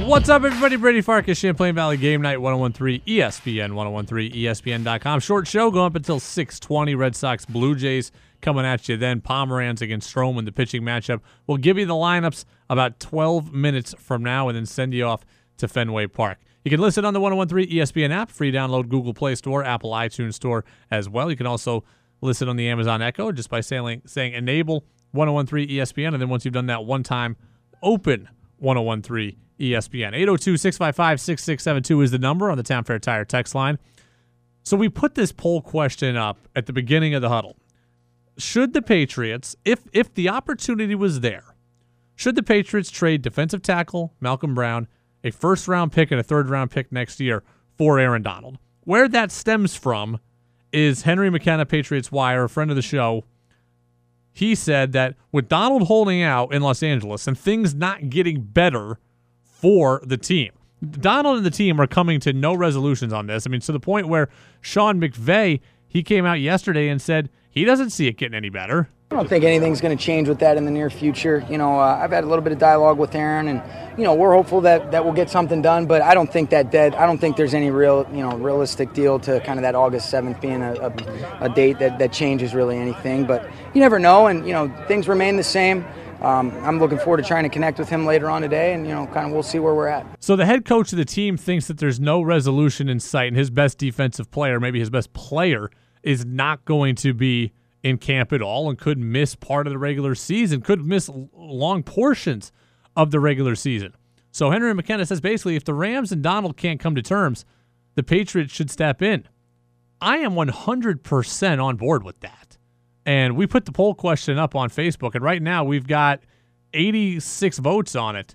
What's up, everybody? Brady Farkas, Champlain Valley Game Night, 1013 ESPN, 1013 ESPN.com. Short show going up until 6:20. Red Sox, Blue Jays coming at you then. Pomeranz against Stroman, the pitching matchup. We'll give you the lineups about 12 minutes from now and then send you off to Fenway Park. You can listen on the 1013 ESPN app, free download, Google Play Store, Apple iTunes Store as well. You can also listen on the Amazon Echo just by saying enable 1013 ESPN, and then once you've done that one time, open 1013 ESPN. 802-655-6672 is the number on the Town Fair Tire text line. So we put this poll question up at the beginning of the huddle. Should the Patriots, if the opportunity was there, should the Patriots trade defensive tackle Malcolm Brown, a first-round pick and a third-round pick next year for Aaron Donald? Where that stems from is Henry McKenna, Patriots Wire, a friend of the show. He said that with Donald holding out in Los Angeles and things not getting better for the team, Donald and the team are coming to no resolutions on this. I mean, to the point where Sean McVay, he came out yesterday and said he doesn't see it getting any better. I don't think anything's going to change with that in the near future. I've had a little bit of dialogue with Aaron, and we're hopeful that we'll get something done. But I don't think I don't think there's any realistic deal to kind of that August 7th being a date that changes really anything. But you never know, and things remain the same. I'm looking forward to trying to connect with him later on today, and kind of we'll see where we're at. So the head coach of the team thinks that there's no resolution in sight, and his best defensive player, maybe his best player, is not going to be in camp at all and could miss part of the regular season, could miss long portions of the regular season. So Henry McKenna says basically if the Rams and Donald can't come to terms, the Patriots should step in. I am 100% on board with that. And we put the poll question up on Facebook, and right now we've got 86 votes on it.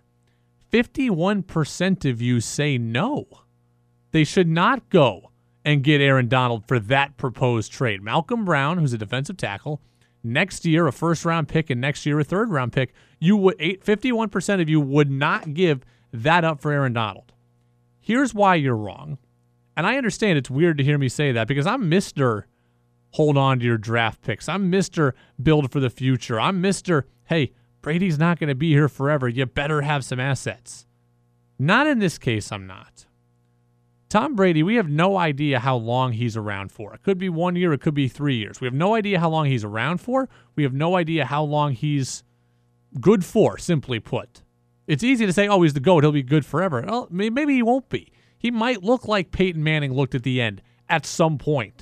51% of you say no. They should not go and get Aaron Donald for that proposed trade. Malcolm Brown, who's a defensive tackle, next year a first-round pick and next year a third-round pick, 51% of you would not give that up for Aaron Donald. Here's why you're wrong. And I understand it's weird to hear me say that because I'm Mr. Hold on to your draft picks. I'm Mr. Build for the future. I'm Mr. Hey, Brady's not going to be here forever. You better have some assets. Not in this case, I'm not. Tom Brady, we have no idea how long he's around for. It could be 1 year, it could be 3 years. We have no idea how long he's around for. We have no idea how long he's good for, simply put. It's easy to say, oh, he's the GOAT, he'll be good forever. Well, maybe he won't be. He might look like Peyton Manning looked at the end at some point.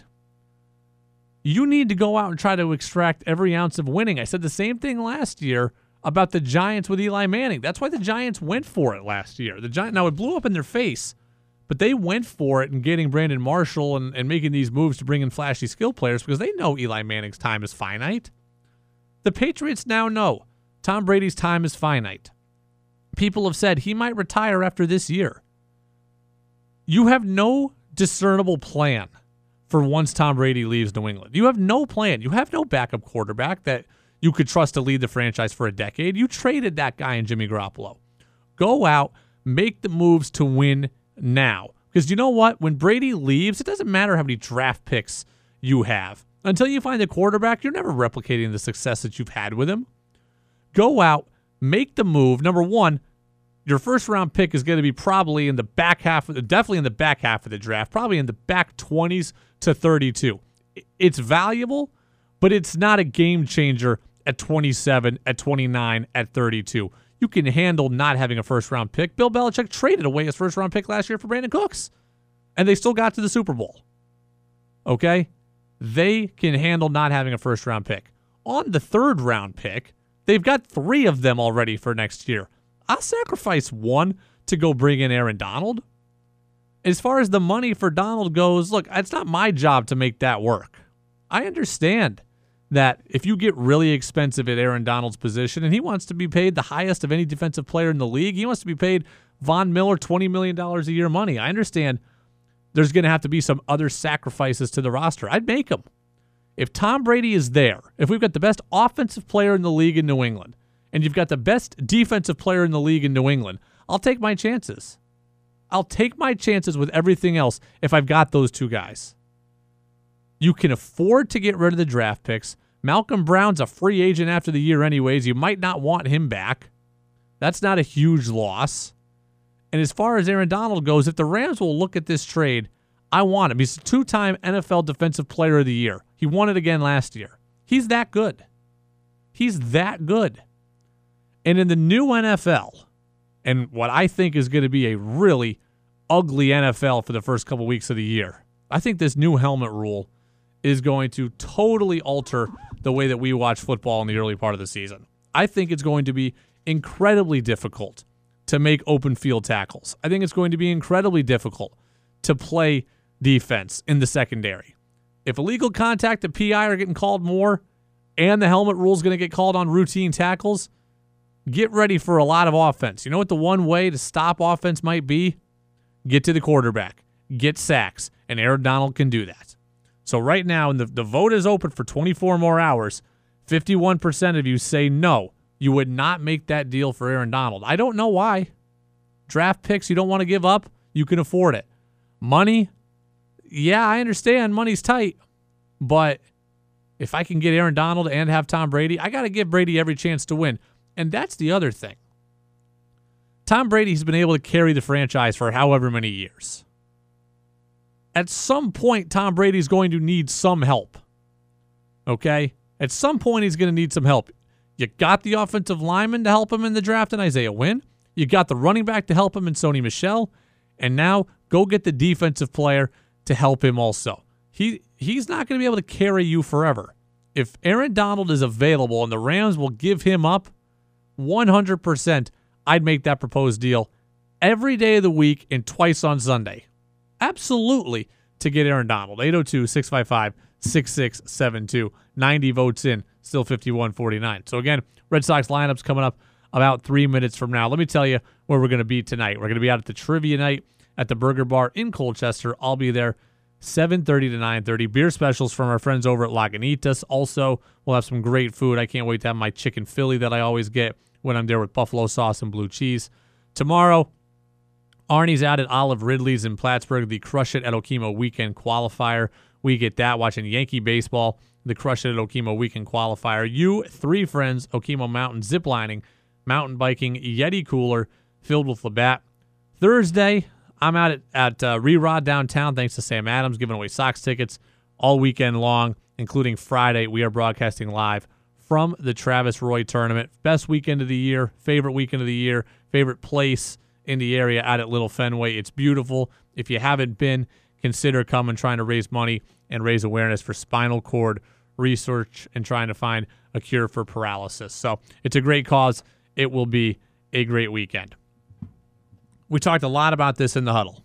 You need to go out and try to extract every ounce of winning. I said the same thing last year about the Giants with Eli Manning. That's why the Giants went for it last year. Now, it blew up in their face, but they went for it in getting Brandon Marshall and making these moves to bring in flashy skill players because they know Eli Manning's time is finite. The Patriots now know Tom Brady's time is finite. People have said he might retire after this year. You have no discernible plan for once Tom Brady leaves New England. You have no plan. You have no backup quarterback that you could trust to lead the franchise for a decade. You traded that guy in Jimmy Garoppolo. Go out, make the moves to win now. Because you know what? When Brady leaves, it doesn't matter how many draft picks you have. Until you find a quarterback, you're never replicating the success that you've had with him. Go out, make the move. Number one, your first-round pick is going to be probably in the back half, definitely in the back half of the draft, probably in the back 20s to 32. It's valuable, but it's not a game changer at 27, at 29, at 32. You can handle not having a first-round pick. Bill Belichick traded away his first-round pick last year for Brandon Cooks, and they still got to the Super Bowl. Okay? They can handle not having a first-round pick. On the third-round pick, they've got 3 of them already for next year. I'll sacrifice 1 to go bring in Aaron Donald. As far as the money for Donald goes, look, it's not my job to make that work. I understand that if you get really expensive at Aaron Donald's position and he wants to be paid the highest of any defensive player in the league, he wants to be paid Von Miller $20 million a year money. I understand there's going to have to be some other sacrifices to the roster. I'd make them. If Tom Brady is there, if we've got the best offensive player in the league in New England, and you've got the best defensive player in the league in New England, I'll take my chances. I'll take my chances with everything else if I've got those 2 guys. You can afford to get rid of the draft picks. Malcolm Brown's a free agent after the year anyways. You might not want him back. That's not a huge loss. And as far as Aaron Donald goes, if the Rams will look at this trade, I want him. He's a 2-time NFL Defensive Player of the Year. He won it again last year. He's that good. He's that good. And in the new NFL, and what I think is going to be a really ugly NFL for the first couple weeks of the year, I think this new helmet rule is going to totally alter the way that we watch football in the early part of the season. I think it's going to be incredibly difficult to make open field tackles. I think it's going to be incredibly difficult to play defense in the secondary. If illegal contact and PI are getting called more and the helmet rule is going to get called on routine tackles, get ready for a lot of offense. You know what the one way to stop offense might be? Get to the quarterback, get sacks, and Aaron Donald can do that. So right now, and the vote is open for 24 more hours, 51% of you say no, you would not make that deal for Aaron Donald. I don't know why. Draft picks you don't want to give up, you can afford it. Money, yeah, I understand money's tight, but if I can get Aaron Donald and have Tom Brady, I got to give Brady every chance to win. And that's the other thing. Tom Brady's been able to carry the franchise for however many years. At some point, Tom Brady's going to need some help. Okay? At some point, he's going to need some help. You got the offensive lineman to help him in the draft in Isaiah Wynn. You got the running back to help him in Sony Michel. And now, go get the defensive player to help him also. He's not going to be able to carry you forever. If Aaron Donald is available and the Rams will give him up, 100%, I'd make that proposed deal every day of the week and twice on Sunday. Absolutely, to get Aaron Donald. 802-655-6672. 90 votes in, still 51-49. So again, Red Sox lineups coming up about 3 minutes from now. Let me tell you where we're going to be tonight. We're going to be out at the Trivia Night at the Burger Bar in Colchester. I'll be there 7:30 to 9:30. Beer specials from our friends over at Lagunitas. Also, we'll have some great food. I can't wait to have my chicken Philly that I always get when I'm there with buffalo sauce and blue cheese. Tomorrow, Arnie's out at Olive Ridley's in Plattsburgh, the Crush It at Okemo weekend qualifier. We get that watching Yankee baseball, the Crush It at Okemo weekend qualifier. You, 3 friends, Okemo Mountain ziplining, mountain biking, Yeti cooler filled with Labatt. Thursday, I'm out at Rerod downtown, thanks to Sam Adams, giving away Sox tickets all weekend long, including Friday. We are broadcasting live from the Travis Roy Tournament. Best weekend of the year, favorite weekend of the year, favorite place in the area out at Little Fenway. It's beautiful. If you haven't been, consider coming, trying to raise money and raise awareness for spinal cord research and trying to find a cure for paralysis. So it's a great cause. It will be a great weekend. We talked a lot about this in the huddle.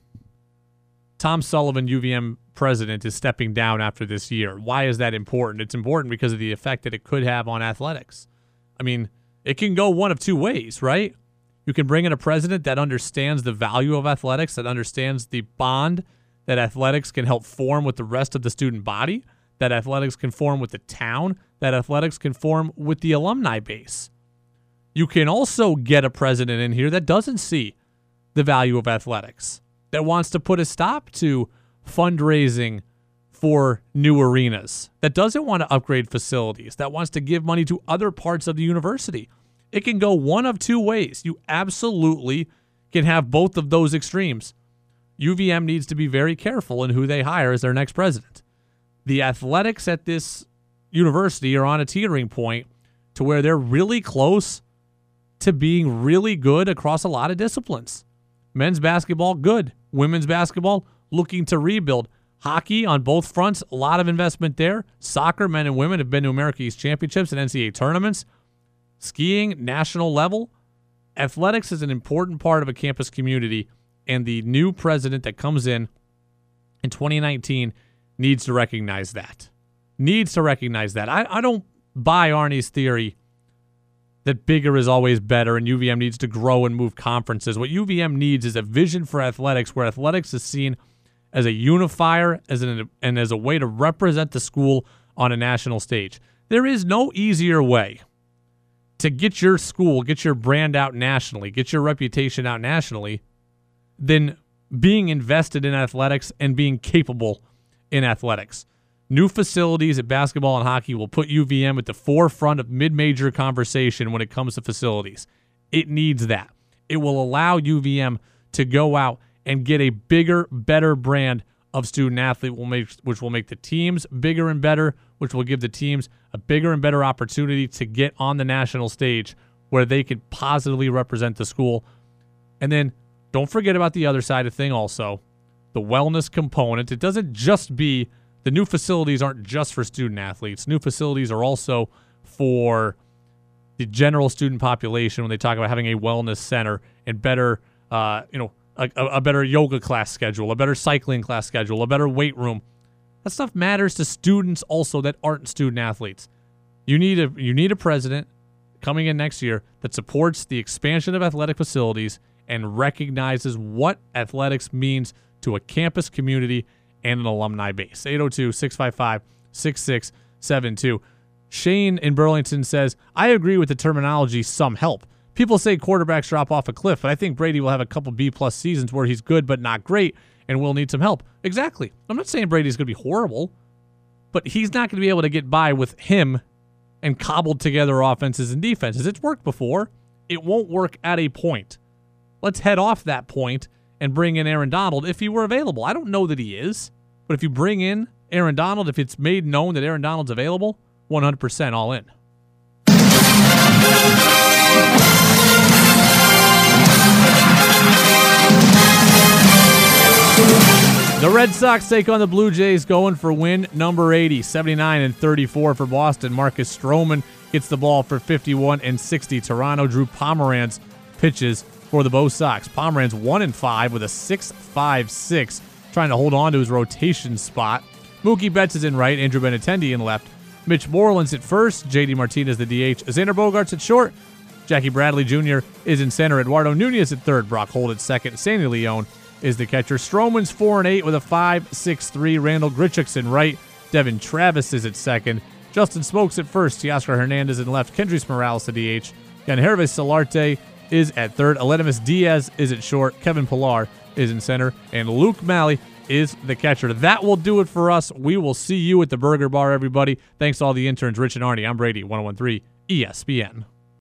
Tom Sullivan, UVM president, is stepping down after this year. Why is that important? It's important because of the effect that it could have on athletics. I mean, it can go one of two ways, right? You can bring in a president that understands the value of athletics, that understands the bond that athletics can help form with the rest of the student body, that athletics can form with the town, that athletics can form with the alumni base. You can also get a president in here that doesn't see the value of athletics, that wants to put a stop to fundraising for new arenas, that doesn't want to upgrade facilities, that wants to give money to other parts of the university. It can go one of two ways. You absolutely can have both of those extremes. UVM needs to be very careful in who they hire as their next president. The athletics at this university are on a teetering point to where they're really close to being really good across a lot of disciplines. Men's basketball, good. Women's basketball, looking to rebuild. Hockey on both fronts, a lot of investment there. Soccer, men and women, have been to America East Championships and NCAA tournaments. Skiing, national level. Athletics is an important part of a campus community, and the new president that comes in 2019 needs to recognize that. I don't buy Arnie's theory that bigger is always better and UVM needs to grow and move conferences. What UVM needs is a vision for athletics where athletics is seen as a unifier and as a way to represent the school on a national stage. There is no easier way to get your school, get your brand out nationally, get your reputation out nationally than being invested in athletics and being capable in athletics. New facilities at basketball and hockey will put UVM at the forefront of mid-major conversation when it comes to facilities. It needs that. It will allow UVM to go out and get a bigger, better brand of student athlete, which will make the teams bigger and better, which will give the teams a bigger and better opportunity to get on the national stage where they can positively represent the school. And then don't forget about the other side of thing also, the wellness component. It doesn't just be, the new facilities aren't just for student athletes. New facilities are also for the general student population when they talk about having a wellness center and better, a better yoga class schedule, a better cycling class schedule, a better weight room. That stuff matters to students also that aren't student athletes. You need a president coming in next year that supports the expansion of athletic facilities and recognizes what athletics means to a campus community and an alumni base. 802-655-6672. Shane in Burlington says, I agree with the terminology, some help. People say quarterbacks drop off a cliff, but I think Brady will have a couple B-plus seasons where he's good but not great and will need some help. Exactly. I'm not saying Brady's going to be horrible, but he's not going to be able to get by with him and cobbled together offenses and defenses. It's worked before. It won't work at a point. Let's head off that point and bring in Aaron Donald if he were available. I don't know that he is, but if you bring in Aaron Donald, if it's made known that Aaron Donald's available, 100% all in. The Red Sox take on the Blue Jays, going for win number 80, 79-34 for Boston. Marcus Stroman gets the ball for 51-60. Toronto, Drew Pomeranz pitches for the Bo Sox. Pomeranz 1-5 with a 6.56, trying to hold on to his rotation spot. Mookie Betts is in right, Andrew Benintendi in left. Mitch Moreland's at first, J.D. Martinez the DH. Xander Bogaerts at short. Jackie Bradley Jr. is in center. Eduardo Nunez at third. Brock Holt at second. Sandy Leone is the catcher. Stroman's 4-8 with a 5.63. Randall Grichuk's in right. Devin Travis is at second. Justin Smoke's at first. Teoscar Hernandez in left. Kendrys Morales the DH. Yangervis Solarte is at third. Aledmus Diaz is at short. Kevin Pillar is in center. And Luke Malley is the catcher. That will do it for us. We will see you at the Burger Bar, everybody. Thanks to all the interns, Rich and Arnie. I'm Brady, 101.3 ESPN.